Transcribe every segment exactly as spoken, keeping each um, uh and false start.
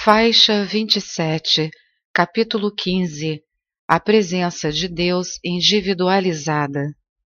Faixa vinte e sete, capítulo quinze. A presença de Deus individualizada.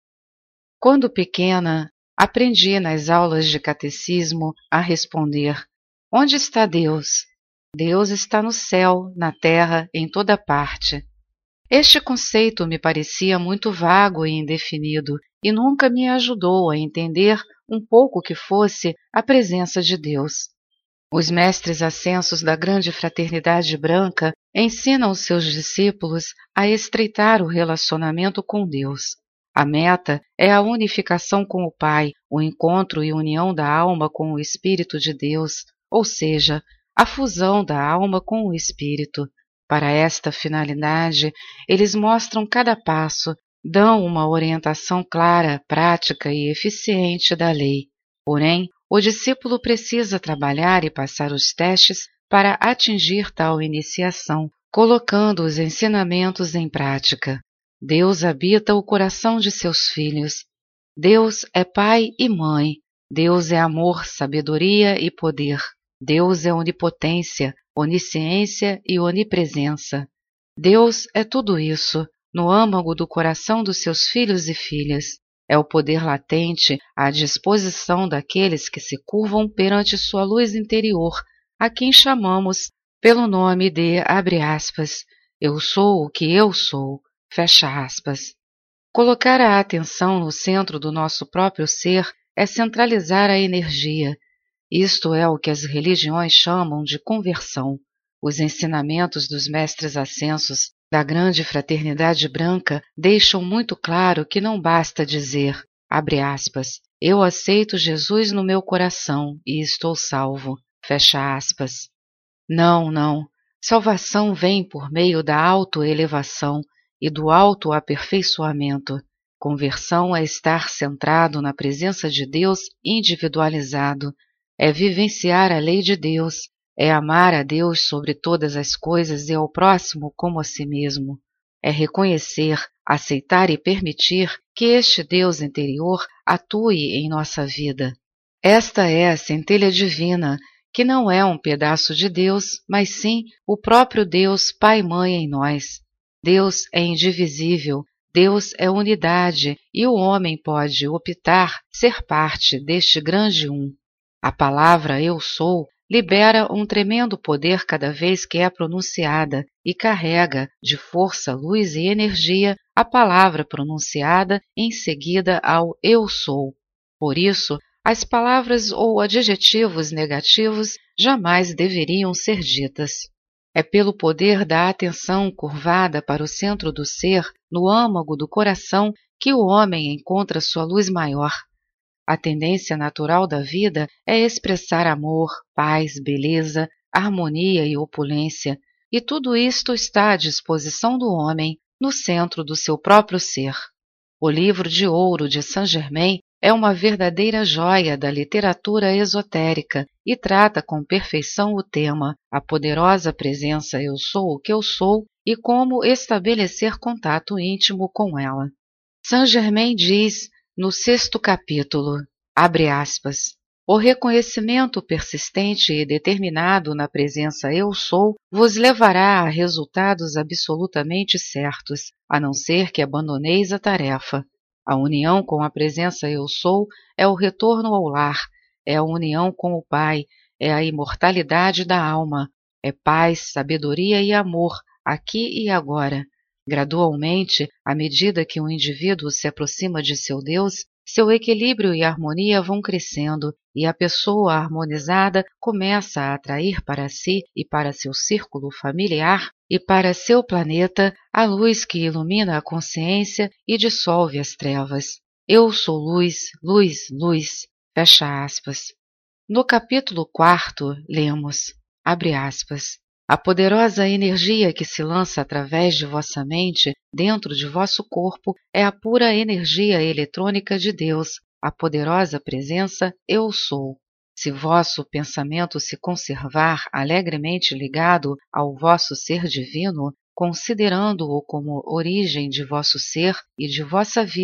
Quando pequena, aprendi nas aulas de catecismo a responder: onde está Deus? Deus está no céu, na terra, em toda parte. Este conceito me parecia muito vago e indefinido e nunca me ajudou a entender um pouco que fosse a presença de Deus. Os mestres ascensos da grande fraternidade branca ensinam os seus discípulos a estreitar o relacionamento com Deus. A meta é a unificação com o Pai, o encontro e união da alma com o Espírito de Deus, ou seja, a fusão da alma com o Espírito. Para esta finalidade, eles mostram cada passo, dão uma orientação clara, prática e eficiente da lei. Porém, o discípulo precisa trabalhar e passar os testes para atingir tal iniciação, colocando os ensinamentos em prática. Deus habita o coração de seus filhos. Deus é pai e mãe. Deus é amor, sabedoria e poder. Deus é onipotência, onisciência e onipresença. Deus é tudo isso no âmago do coração dos seus filhos e filhas. É o poder latente à disposição daqueles que se curvam perante sua luz interior, a quem chamamos pelo nome de, abre aspas, eu sou o que eu sou, fecha aspas. Colocar a atenção no centro do nosso próprio ser é centralizar a energia. Isto é o que as religiões chamam de conversão. Os ensinamentos dos mestres ascensos da grande fraternidade branca deixam muito claro que não basta dizer, abre aspas, eu aceito Jesus no meu coração e estou salvo, fecha aspas. Não, não. Salvação vem por meio da autoelevação e do autoaperfeiçoamento. Conversão é estar centrado na presença de Deus individualizado, é vivenciar a lei de Deus, é amar a Deus sobre todas as coisas e ao próximo como a si mesmo. É reconhecer, aceitar e permitir que este Deus interior atue em nossa vida. Esta é a centelha divina, que não é um pedaço de Deus, mas sim o próprio Deus Pai e Mãe em nós. Deus é indivisível, Deus é unidade e o homem pode optar ser parte deste grande um. A palavra eu sou libera um tremendo poder cada vez que é pronunciada e carrega de força, luz e energia a palavra pronunciada em seguida ao eu sou. Por isso, as palavras ou adjetivos negativos jamais deveriam ser ditas. É pelo poder da atenção curvada para o centro do ser, no âmago do coração, que o homem encontra sua luz maior. A tendência natural da vida é expressar amor, paz, beleza, harmonia e opulência, e tudo isto está à disposição do homem, no centro do seu próprio ser. O livro de ouro de Saint-Germain é uma verdadeira joia da literatura esotérica e trata com perfeição o tema, a poderosa presença eu sou o que eu sou e como estabelecer contato íntimo com ela. Saint-Germain diz no sexto capítulo, abre aspas, o reconhecimento persistente e determinado na presença eu sou vos levará a resultados absolutamente certos, a não ser que abandoneis a tarefa. A união com a presença eu sou é o retorno ao lar, é a união com o Pai, é a imortalidade da alma, é paz, sabedoria e amor, aqui e agora. Gradualmente, à medida que o indivíduo se aproxima de seu Deus, seu equilíbrio e harmonia vão crescendo e a pessoa harmonizada começa a atrair para si e para seu círculo familiar e para seu planeta a luz que ilumina a consciência e dissolve as trevas. Eu sou luz, luz, luz. Fecha aspas. No capítulo quarto, lemos, abre aspas, a poderosa energia que se lança através de vossa mente, dentro de vosso corpo, é a pura energia eletrônica de Deus, a poderosa presença Eu Sou. Se vosso pensamento se conservar alegremente ligado ao vosso ser divino, considerando-o como origem de vosso ser e de vossa vida,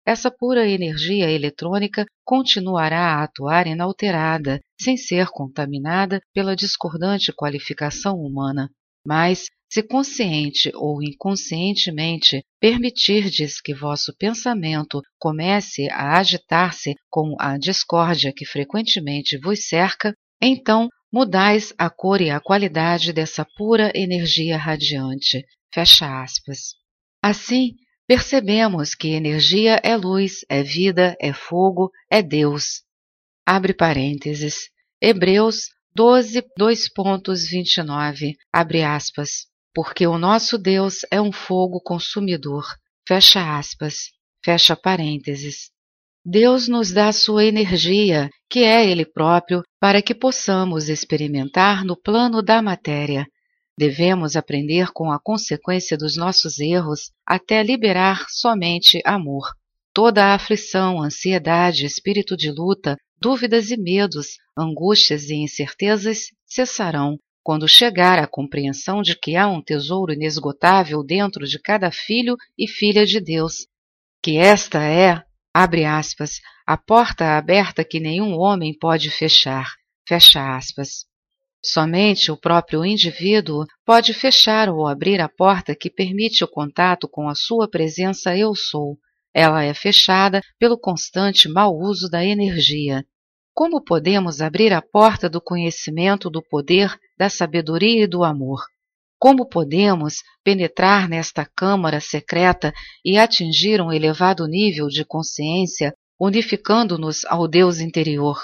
essa pura energia eletrônica continuará a atuar inalterada, sem ser contaminada pela discordante qualificação humana. Mas, se consciente ou inconscientemente permitirdes que vosso pensamento comece a agitar-se com a discórdia que frequentemente vos cerca, então mudais a cor e a qualidade dessa pura energia radiante. Fecha aspas. Assim, percebemos que energia é luz, é vida, é fogo, é Deus. Abre parênteses. Hebreus doze, dois pontos vinte e nove, abre aspas. Porque o nosso Deus é um fogo consumidor. Fecha aspas. Fecha parênteses. Deus nos dá sua energia, que é Ele próprio, para que possamos experimentar no plano da matéria. Devemos aprender com a consequência dos nossos erros até liberar somente amor. Toda a aflição, ansiedade, espírito de luta, dúvidas e medos, angústias e incertezas cessarão quando chegar à compreensão de que há um tesouro inesgotável dentro de cada filho e filha de Deus, que esta é, abre aspas, a porta aberta que nenhum homem pode fechar, fecha aspas. Somente o próprio indivíduo pode fechar ou abrir a porta que permite o contato com a sua presença Eu Sou. Ela é fechada pelo constante mau uso da energia. Como podemos abrir a porta do conhecimento do poder, da sabedoria e do amor? Como podemos penetrar nesta câmara secreta e atingir um elevado nível de consciência, unificando-nos ao Deus interior?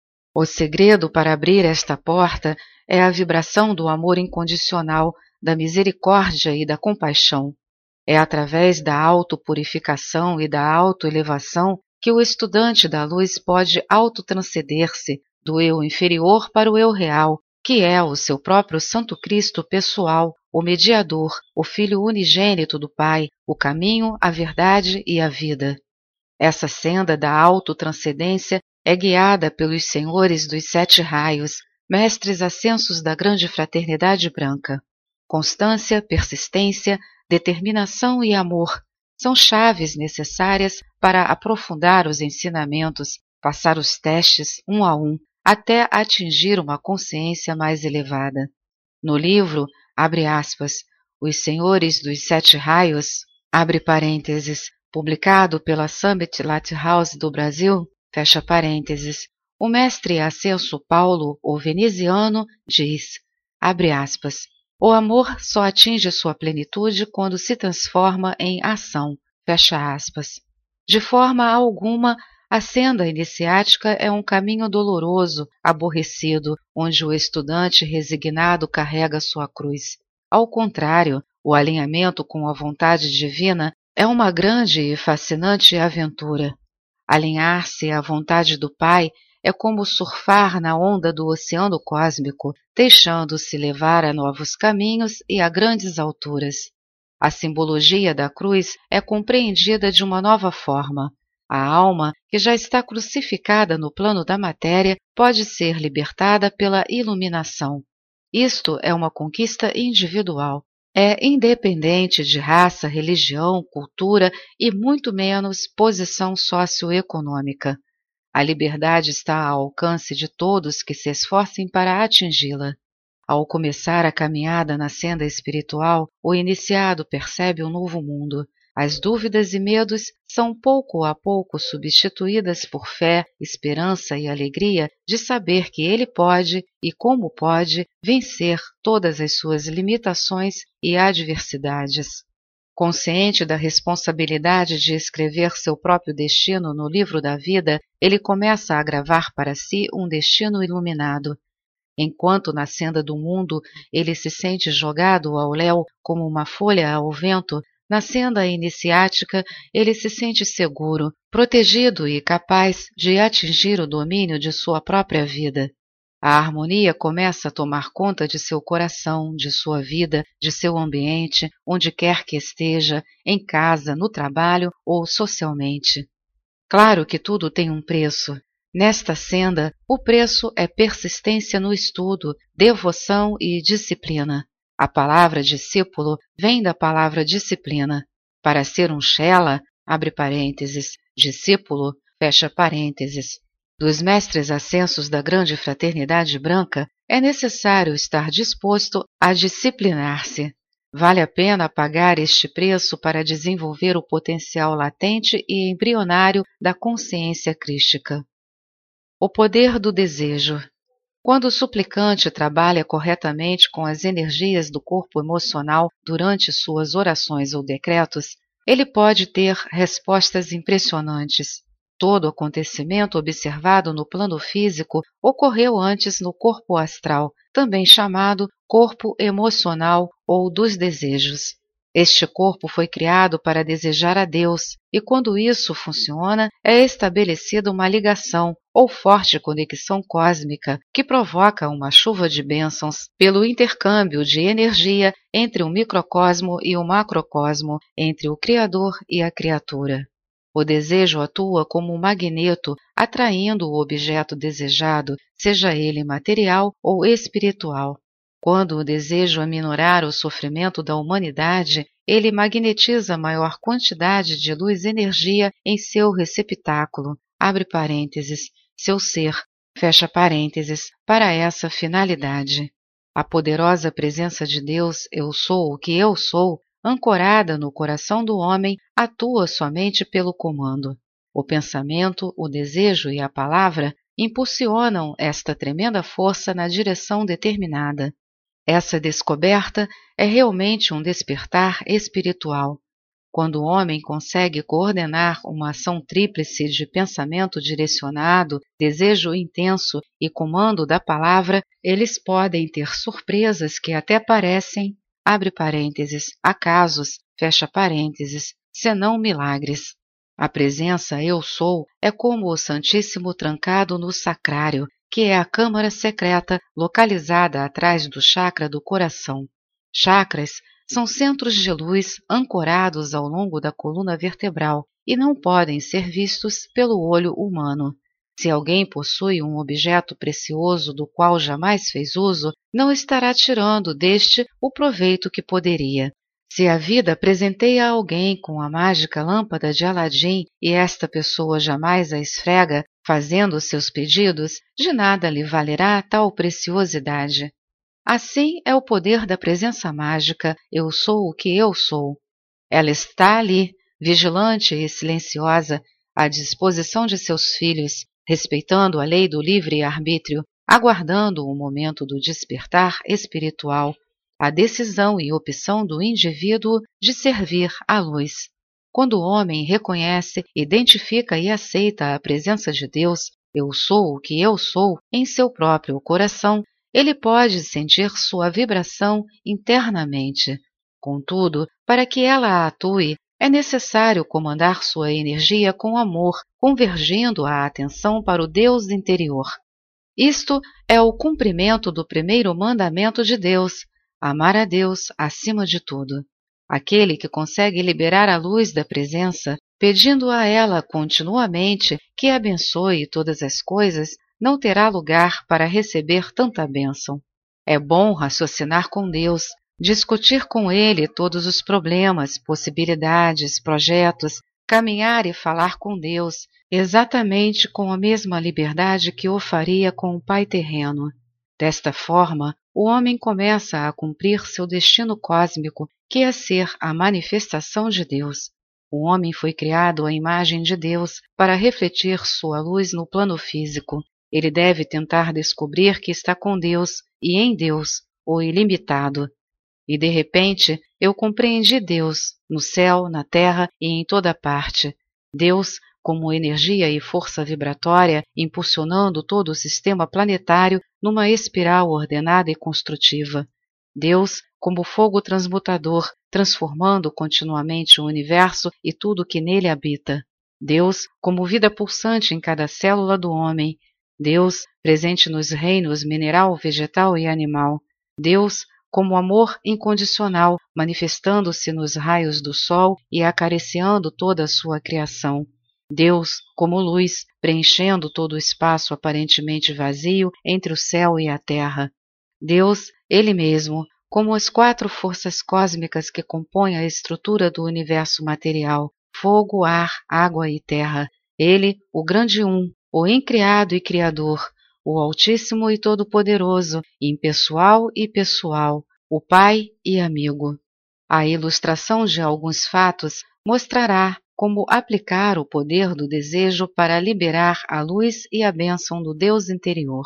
O segredo para abrir esta porta é a vibração do amor incondicional, da misericórdia e da compaixão. É através da autopurificação e da autoelevação que o estudante da luz pode autotranscender-se do eu inferior para o eu real, que é o seu próprio Santo Cristo pessoal, o mediador, o Filho unigênito do Pai, o caminho, a verdade e a vida. Essa senda da autotranscendência é guiada pelos senhores dos sete raios, mestres ascensos da grande fraternidade branca. Constância, persistência, determinação e amor são chaves necessárias para aprofundar os ensinamentos, passar os testes um a um, até atingir uma consciência mais elevada. No livro, abre aspas, Os Senhores dos Sete Raios, abre parênteses, publicado pela Summit Lighthouse do Brasil, fecha parênteses, o mestre ascenso Paulo, o veneziano, diz, abre aspas, o amor só atinge sua plenitude quando se transforma em ação, fecha aspas. De forma alguma, a senda iniciática é um caminho doloroso, aborrecido, onde o estudante resignado carrega sua cruz. Ao contrário, o alinhamento com a vontade divina é uma grande e fascinante aventura. Alinhar-se à vontade do Pai é como surfar na onda do oceano cósmico, deixando-se levar a novos caminhos e a grandes alturas. A simbologia da cruz é compreendida de uma nova forma. A alma, que já está crucificada no plano da matéria, pode ser libertada pela iluminação. Isto é uma conquista individual. É independente de raça, religião, cultura e muito menos posição socioeconômica. A liberdade está ao alcance de todos que se esforcem para atingi-la. Ao começar a caminhada na senda espiritual, o iniciado percebe um novo mundo. As dúvidas e medos são pouco a pouco substituídas por fé, esperança e alegria de saber que ele pode, e como pode, vencer todas as suas limitações e adversidades. Consciente da responsabilidade de escrever seu próprio destino no livro da vida, ele começa a gravar para si um destino iluminado. Enquanto na senda do mundo ele se sente jogado ao léu como uma folha ao vento, na senda iniciática ele se sente seguro, protegido e capaz de atingir o domínio de sua própria vida. A harmonia começa a tomar conta de seu coração, de sua vida, de seu ambiente, onde quer que esteja, em casa, no trabalho ou socialmente. Claro que tudo tem um preço. Nesta senda, o preço é persistência no estudo, devoção e disciplina. A palavra discípulo vem da palavra disciplina. Para ser um Shela, abre parênteses, discípulo, fecha parênteses. Dos mestres ascensos da grande fraternidade branca, é necessário estar disposto a disciplinar-se. Vale a pena pagar este preço para desenvolver o potencial latente e embrionário da consciência crística. O poder do desejo. Quando o suplicante trabalha corretamente com as energias do corpo emocional durante suas orações ou decretos, ele pode ter respostas impressionantes. Todo acontecimento observado no plano físico ocorreu antes no corpo astral, também chamado corpo emocional ou dos desejos. Este corpo foi criado para desejar a Deus, e quando isso funciona, é estabelecida uma ligação ou forte conexão cósmica que provoca uma chuva de bênçãos pelo intercâmbio de energia entre o microcosmo e o macrocosmo, entre o Criador e a criatura. O desejo atua como um magneto, atraindo o objeto desejado, seja ele material ou espiritual. Quando o desejo aminorar o sofrimento da humanidade, ele magnetiza maior quantidade de luz-energia em seu receptáculo, abre parênteses, seu ser, fecha parênteses, para essa finalidade. A poderosa presença de Deus, eu sou o que eu sou, ancorada no coração do homem, atua somente pelo comando. O pensamento, o desejo e a palavra impulsionam esta tremenda força na direção determinada. Essa descoberta é realmente um despertar espiritual. Quando o homem consegue coordenar uma ação tríplice de pensamento direcionado, desejo intenso e comando da palavra, eles podem ter surpresas que até parecem, abre parênteses, acasos, fecha parênteses, senão milagres. A presença Eu Sou é como o Santíssimo trancado no sacrário, que é a câmara secreta localizada atrás do chakra do coração. Chakras são centros de luz ancorados ao longo da coluna vertebral e não podem ser vistos pelo olho humano. Se alguém possui um objeto precioso do qual jamais fez uso, não estará tirando deste o proveito que poderia. Se a vida presenteia alguém com a mágica lâmpada de Aladim e esta pessoa jamais a esfrega, fazendo seus pedidos, de nada lhe valerá tal preciosidade. Assim é o poder da presença mágica, eu sou o que eu sou. Ela está ali, vigilante e silenciosa, à disposição de seus filhos, respeitando a lei do livre-arbítrio, aguardando o momento do despertar espiritual, a decisão e opção do indivíduo de servir à luz. Quando o homem reconhece, identifica e aceita a presença de Deus, eu sou o que eu sou, em seu próprio coração, ele pode sentir sua vibração internamente. Contudo, para que ela atue, é necessário comandar sua energia com amor, convergindo a atenção para o Deus interior. Isto é o cumprimento do primeiro mandamento de Deus, amar a Deus acima de tudo. Aquele que consegue liberar a luz da presença, pedindo a ela continuamente que abençoe todas as coisas, não terá lugar para receber tanta bênção. É bom raciocinar com Deus, discutir com Ele todos os problemas, possibilidades, projetos, caminhar e falar com Deus, exatamente com a mesma liberdade que o faria com o Pai terreno. Desta forma, o homem começa a cumprir seu destino cósmico, que é ser a manifestação de Deus. O homem foi criado à imagem de Deus para refletir sua luz no plano físico. Ele deve tentar descobrir que está com Deus e em Deus, o ilimitado. E de repente, eu compreendi Deus, no céu, na terra e em toda parte. Deus, como energia e força vibratória, impulsionando todo o sistema planetário numa espiral ordenada e construtiva. Deus, como fogo transmutador, transformando continuamente o universo e tudo que nele habita. Deus, como vida pulsante em cada célula do homem. Deus, presente nos reinos mineral, vegetal e animal. Deus, como amor incondicional, manifestando-se nos raios do sol e acariciando toda a sua criação. Deus, como luz, preenchendo todo o espaço aparentemente vazio entre o céu e a terra. Deus, Ele mesmo, como as quatro forças cósmicas que compõem a estrutura do universo material, fogo, ar, água e terra. Ele, o grande um, o incriado e criador, o Altíssimo e Todo-Poderoso, impessoal e pessoal, o Pai e amigo. A ilustração de alguns fatos mostrará como aplicar o poder do desejo para liberar a luz e a bênção do Deus interior.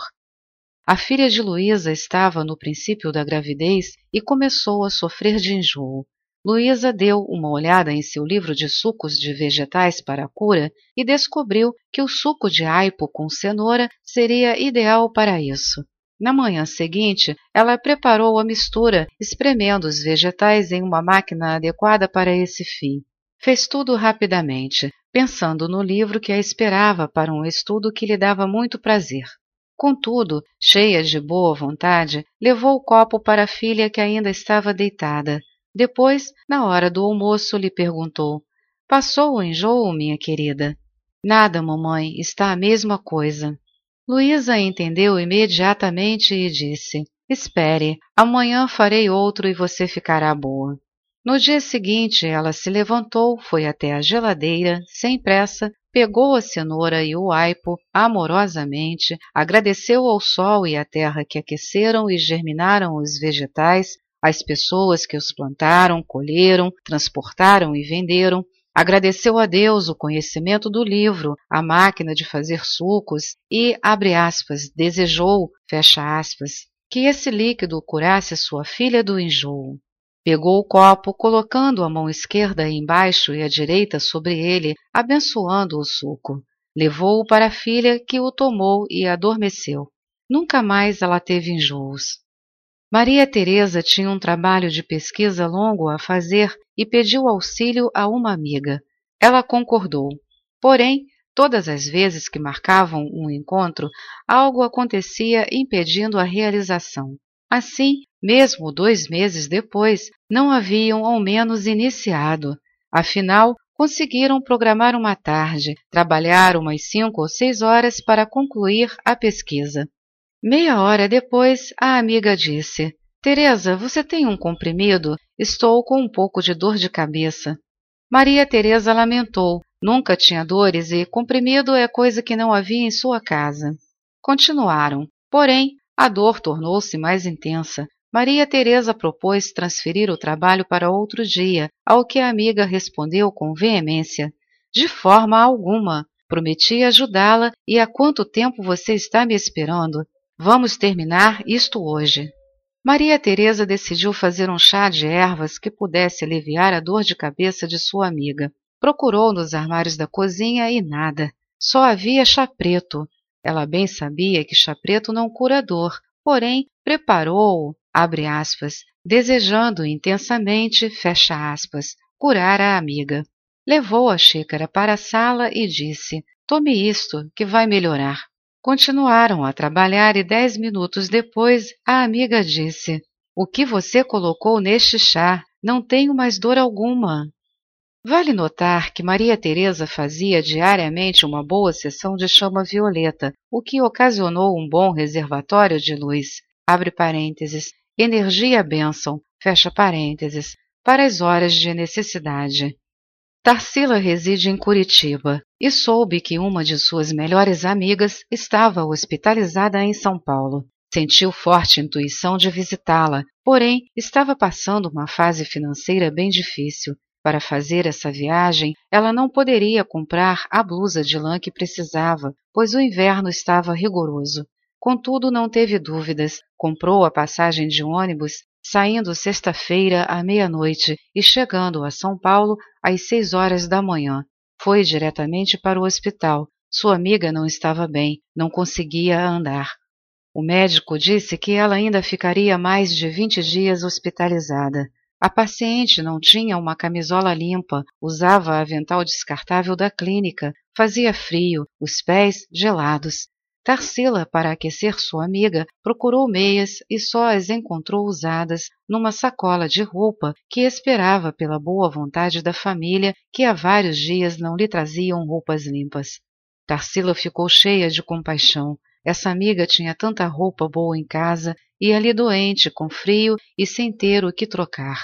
A filha de Luísa estava no princípio da gravidez e começou a sofrer de enjoo. Luísa deu uma olhada em seu livro de sucos de vegetais para a cura e descobriu que o suco de aipo com cenoura seria ideal para isso. Na manhã seguinte, ela preparou a mistura, espremendo os vegetais em uma máquina adequada para esse fim. Fez tudo rapidamente, pensando no livro que a esperava para um estudo que lhe dava muito prazer. Contudo, cheia de boa vontade, levou o copo para a filha que ainda estava deitada. Depois, na hora do almoço, lhe perguntou: "Passou o enjoo, minha querida?" "Nada, mamãe, está a mesma coisa." Luísa entendeu imediatamente e disse: "Espere, amanhã farei outro e você ficará boa." No dia seguinte, ela se levantou, foi até a geladeira, sem pressa, pegou a cenoura e o aipo amorosamente, agradeceu ao sol e à terra que aqueceram e germinaram os vegetais, às pessoas que os plantaram, colheram, transportaram e venderam, agradeceu a Deus o conhecimento do livro, a máquina de fazer sucos e, abre aspas, desejou, fecha aspas, que esse líquido curasse sua filha do enjoo. Pegou o copo, colocando a mão esquerda embaixo e a direita sobre ele, abençoando o suco. Levou-o para a filha, que o tomou e adormeceu. Nunca mais ela teve enjoos. Maria Teresa tinha um trabalho de pesquisa longo a fazer e pediu auxílio a uma amiga. Ela concordou. Porém, todas as vezes que marcavam um encontro, algo acontecia impedindo a realização. Assim, mesmo dois meses depois, não haviam ao menos iniciado. Afinal, conseguiram programar uma tarde, trabalhar umas cinco ou seis horas para concluir a pesquisa. Meia hora depois, a amiga disse: "Teresa, você tem um comprimido? Estou com um pouco de dor de cabeça." Maria Teresa lamentou. Nunca tinha dores e comprimido é coisa que não havia em sua casa. Continuaram. Porém, a dor tornou-se mais intensa. Maria Teresa propôs transferir o trabalho para outro dia, ao que a amiga respondeu com veemência: "De forma alguma. Prometi ajudá-la e há quanto tempo você está me esperando? Vamos terminar isto hoje." Maria Teresa decidiu fazer um chá de ervas que pudesse aliviar a dor de cabeça de sua amiga. Procurou nos armários da cozinha e nada. Só havia chá preto. Ela bem sabia que chá preto não cura dor, porém preparou-o, abre aspas, desejando intensamente, fecha aspas, curar a amiga. Levou a xícara para a sala e disse: "Tome isto, que vai melhorar." Continuaram a trabalhar e dez minutos depois a amiga disse: "O que você colocou neste chá? Não tenho mais dor alguma." Vale notar que Maria Teresa fazia diariamente uma boa sessão de chama violeta, o que ocasionou um bom reservatório de luz, abre parênteses, energia bênção, fecha parênteses, para as horas de necessidade. Tarsila reside em Curitiba e soube que uma de suas melhores amigas estava hospitalizada em São Paulo. Sentiu forte intuição de visitá-la, porém estava passando uma fase financeira bem difícil. Para fazer essa viagem, ela não poderia comprar a blusa de lã que precisava, pois o inverno estava rigoroso. Contudo, não teve dúvidas, comprou a passagem de ônibus, saindo sexta-feira à meia-noite e chegando a São Paulo às seis horas da manhã. Foi diretamente para o hospital. Sua amiga não estava bem, não conseguia andar. O médico disse que ela ainda ficaria mais de vinte dias hospitalizada. A paciente não tinha uma camisola limpa, usava avental descartável da clínica, fazia frio, os pés gelados. Tarsila, para aquecer sua amiga, procurou meias e só as encontrou usadas numa sacola de roupa que esperava pela boa vontade da família, que há vários dias não lhe traziam roupas limpas. Tarsila ficou cheia de compaixão. Essa amiga tinha tanta roupa boa em casa e ali doente, com frio e sem ter o que trocar.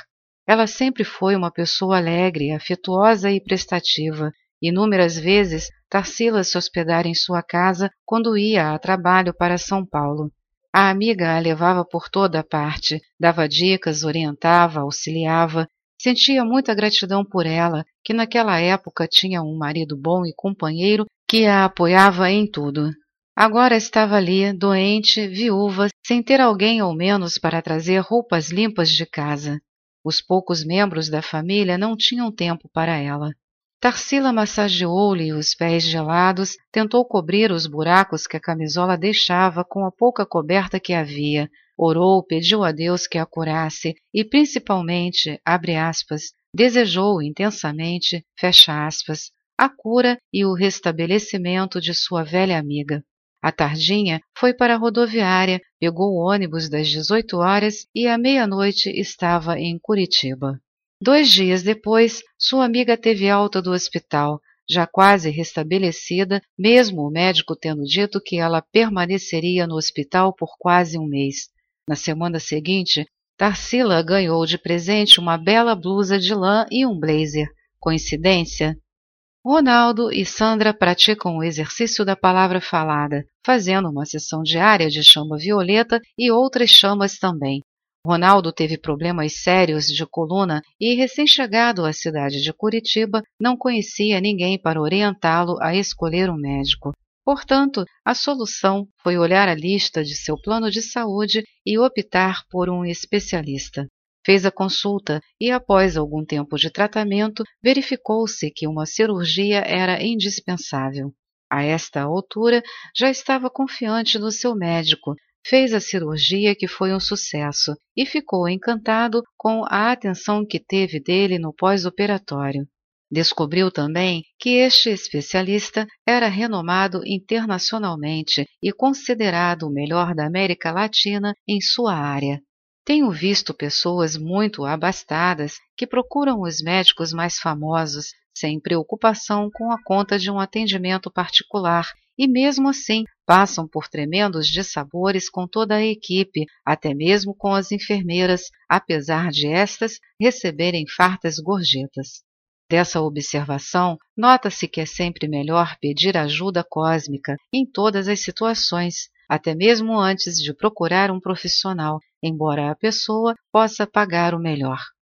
Ela sempre foi uma pessoa alegre, afetuosa e prestativa. Inúmeras vezes, Tarsila se hospedara em sua casa quando ia a trabalho para São Paulo. A amiga a levava por toda a parte, dava dicas, orientava, auxiliava. Sentia muita gratidão por ela, que naquela época tinha um marido bom e companheiro que a apoiava em tudo. Agora estava ali, doente, viúva, sem ter alguém ao menos para trazer roupas limpas de casa. Os poucos membros da família não tinham tempo para ela. Tarsila massageou-lhe os pés gelados, tentou cobrir os buracos que a camisola deixava com a pouca coberta que havia, orou, pediu a Deus que a curasse e, principalmente, abre aspas, desejou intensamente, fecha aspas, a cura e o restabelecimento de sua velha amiga. À tardinha, foi para a rodoviária, pegou o ônibus das dezoito horas e à meia-noite estava em Curitiba. Dois dias depois, sua amiga teve alta do hospital, já quase restabelecida, mesmo o médico tendo dito que ela permaneceria no hospital por quase um mês. Na semana seguinte, Tarsila ganhou de presente uma bela blusa de lã e um blazer. Coincidência? Ronaldo e Sandra praticam o exercício da palavra falada, fazendo uma sessão diária de chama violeta e outras chamas também. Ronaldo teve problemas sérios de coluna e, recém-chegado à cidade de Curitiba, não conhecia ninguém para orientá-lo a escolher um médico. Portanto, a solução foi olhar a lista de seu plano de saúde e optar por um especialista. Fez a consulta e, após algum tempo de tratamento, verificou-se que uma cirurgia era indispensável. A esta altura, já estava confiante no seu médico. Fez a cirurgia, que foi um sucesso, e ficou encantado com a atenção que teve dele no pós-operatório. Descobriu também que este especialista era renomado internacionalmente e considerado o melhor da América Latina em sua área. Tenho visto pessoas muito abastadas que procuram os médicos mais famosos sem preocupação com a conta de um atendimento particular e, mesmo assim, passam por tremendos dissabores com toda a equipe, até mesmo com as enfermeiras, apesar de estas receberem fartas gorjetas. Dessa observação, nota-se que é sempre melhor pedir ajuda cósmica em todas as situações, até mesmo antes de procurar um profissional, embora a pessoa possa pagar o melhor.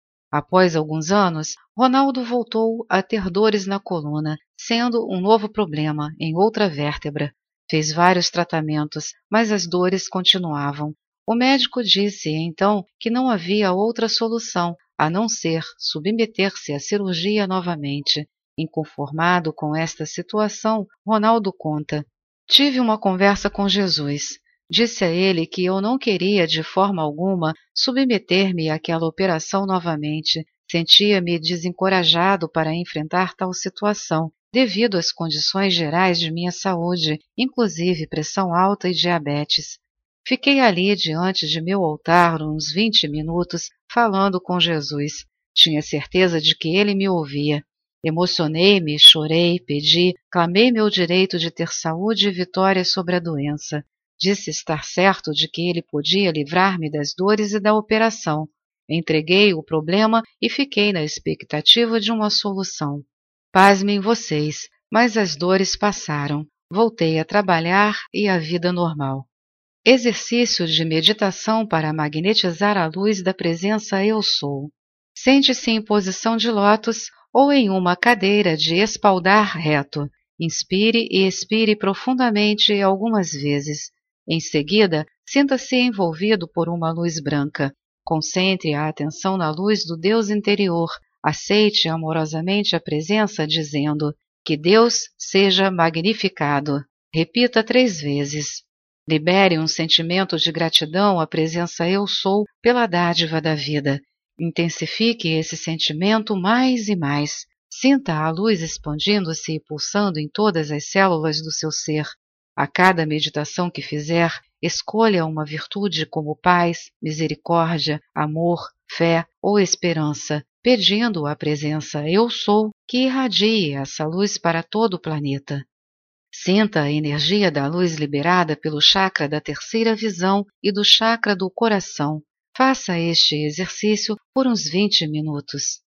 Após alguns anos, Ronaldo voltou a ter dores na coluna, sendo um novo problema em outra vértebra. Fez vários tratamentos, mas as dores continuavam. O médico disse, então, que não havia outra solução, a não ser submeter-se à cirurgia novamente. Inconformado com esta situação, Ronaldo conta: tive uma conversa com Jesus. Disse a ele que eu não queria de forma alguma submeter-me àquela operação novamente. Sentia-me desencorajado para enfrentar tal situação, devido às condições gerais de minha saúde, inclusive pressão alta e diabetes. Fiquei ali diante de meu altar uns vinte minutos falando com Jesus. Tinha certeza de que ele me ouvia. Emocionei-me, chorei, pedi, clamei meu direito de ter saúde e vitória sobre a doença. Disse estar certo de que ele podia livrar-me das dores e da operação. Entreguei o problema e fiquei na expectativa de uma solução. Pasmem vocês, mas as dores passaram. Voltei a trabalhar e a vida normal. Exercício de meditação para magnetizar a luz da presença Eu Sou. Sente-se em posição de lótus ou em uma cadeira de espaldar reto. Inspire e expire profundamente algumas vezes. Em seguida, sinta-se envolvido por uma luz branca. Concentre a atenção na luz do Deus interior. Aceite amorosamente a presença, dizendo: que Deus seja magnificado. Repita três vezes. Libere um sentimento de gratidão à presença Eu Sou pela dádiva da vida. Intensifique esse sentimento mais e mais. Sinta a luz expandindo-se e pulsando em todas as células do seu ser. A cada meditação que fizer, escolha uma virtude como paz, misericórdia, amor, fé ou esperança, pedindo à presença Eu Sou que irradie essa luz para todo o planeta. Sinta a energia da luz liberada pelo chakra da terceira visão e do chakra do coração. Faça este exercício por uns vinte minutos.